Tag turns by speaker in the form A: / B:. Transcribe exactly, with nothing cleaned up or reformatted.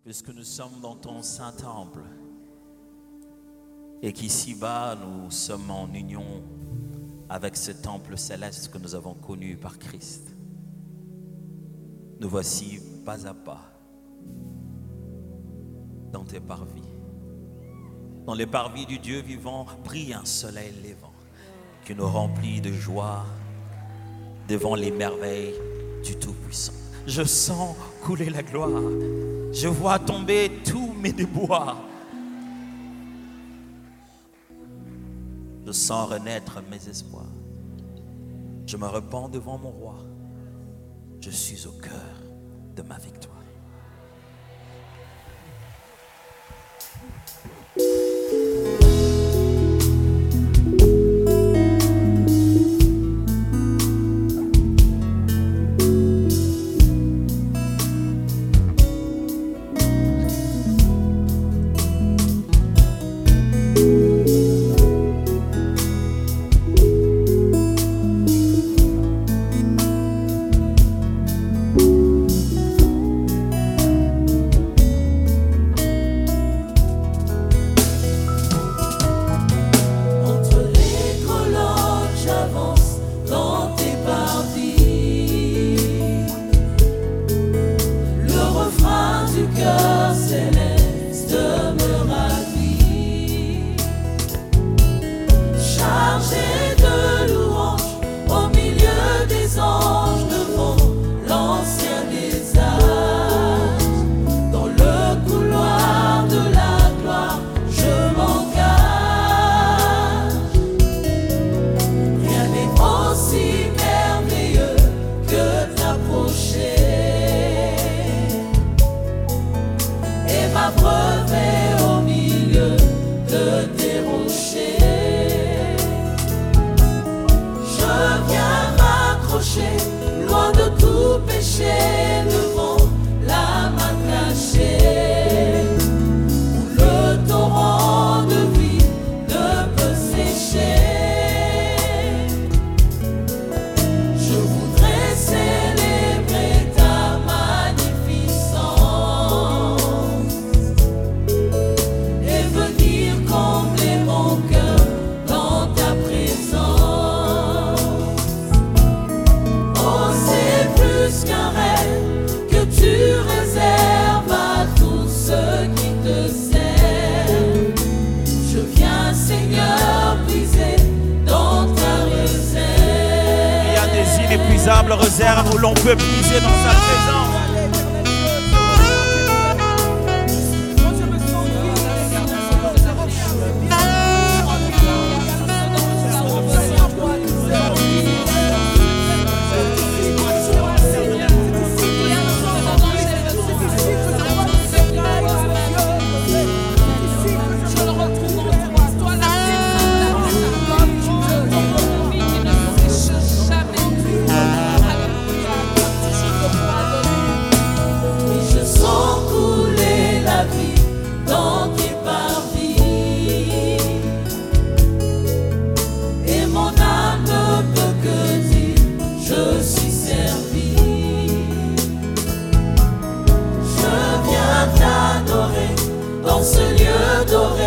A: puisque nous sommes dans ton saint temple et qu'ici-bas nous sommes en union avec ce temple céleste que nous avons connu par Christ. Nous voici pas à pas dans tes parvis. Dans les parvis du Dieu vivant brille un soleil levant qui nous remplit de joie devant les merveilles du Tout-Puissant. Je sens couler la gloire. Je vois tomber tous mes déboires. Je sens renaître mes espoirs. Je me repens devant mon roi. Je suis au cœur de ma victoire.
B: Loin de tout péché, devant la main cachée, où le torrent de vie ne peut sécher. Je voudrais célébrer ta magnificence et venir combler mon cœur dans ta présence. Plus qu'un rêve que tu réserves à tous ceux qui te servent. Je viens, Seigneur, puiser dans ta réserve.
A: Il y a des inépuisables réserves où l'on peut puiser dans sa présence.
B: Dans ce lieu doré.